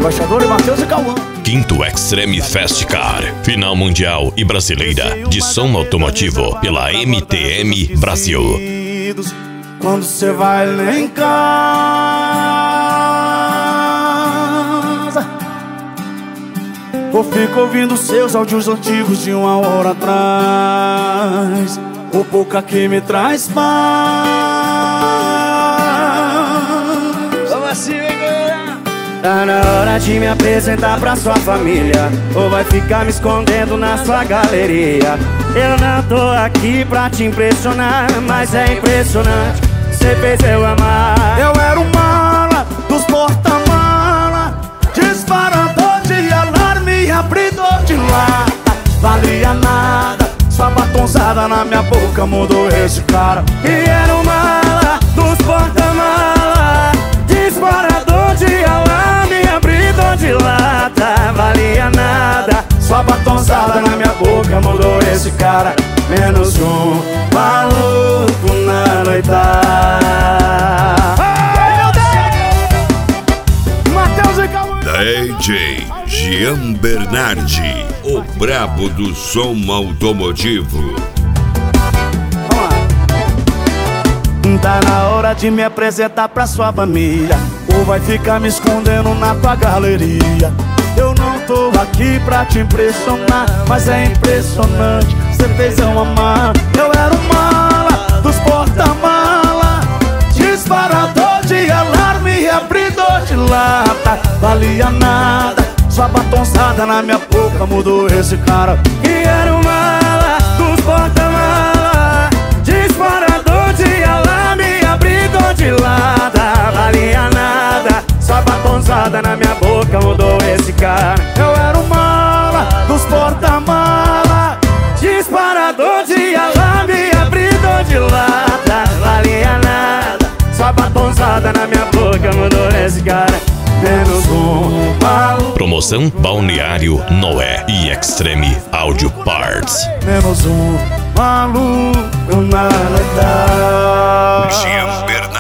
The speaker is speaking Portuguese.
Embaixador Matheus e Cauã. Quinto Extreme Fast Car, final mundial e brasileira de som automotivo pela MTM Brasil. Quando você vai lá em casa, eu fico ouvindo seus áudios antigos de 1 hora atrás. O pouca que me traz paz. Vamos assim, galera. Tá na hora de me apresentar pra sua família, ou vai ficar me escondendo na sua galeria. Eu não tô aqui pra te impressionar, mas é impressionante, cê fez eu amar. Eu era o mala dos porta-mala, disparador de alarme, abridor de lata. Valia nada, sua batonzada na minha boca mudou esse cara. E era o mala dos porta-mala, disparador de alarme, abridor de lata. Valia nada, sua batonzada na minha boca mudou esse cara. Menos um maluco na noitada. Matheus e Cauã. DJ Jean Bernardi, o brabo do som automotivo. Tá na hora de me apresentar pra sua família, ou vai ficar me escondendo na tua galeria. Eu não tô aqui pra te impressionar, mas é impressionante, cê fez eu amar. Eu era o mala dos porta-mala, disparador de alarme, abridor de lata. Valia nada, sua batonzada na minha boca mudou esse cara. E era o mala dos porta-mala, disparador de alarme, abridor de lata. Valia nada, sua batonzada na minha boca mudou esse cara. Eu era o mala dos porta-mala, disparador de alarme, abridor de lata. Valia nada, sua batonzada na minha boca mudou esse cara. Menos um maluco. Promoção Balneário Noé e Extreme Audio Parts. Menos um maluco na noitada. Jean Bernardi.